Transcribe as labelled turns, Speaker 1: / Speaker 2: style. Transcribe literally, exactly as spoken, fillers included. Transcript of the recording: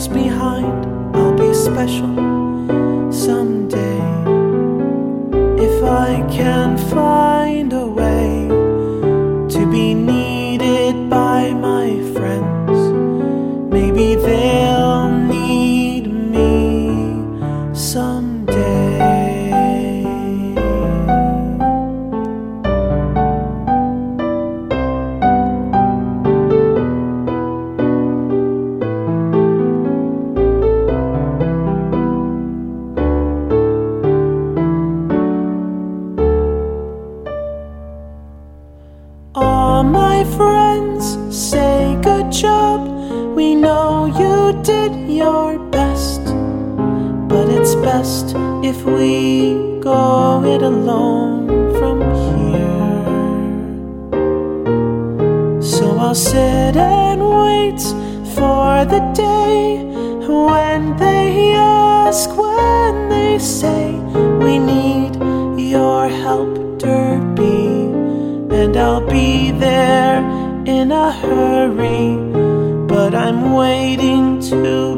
Speaker 1: falls behind, I'll be special someday. If I can find a way to be needed by my friends, maybe they'll need me someday. All my friends say good job, we know you did your best, but it's best if we go it alone from here. So I'll sit and wait for the day when they ask, when they say we need your help, Derby. And I'll be there in a hurry, but I'm waiting to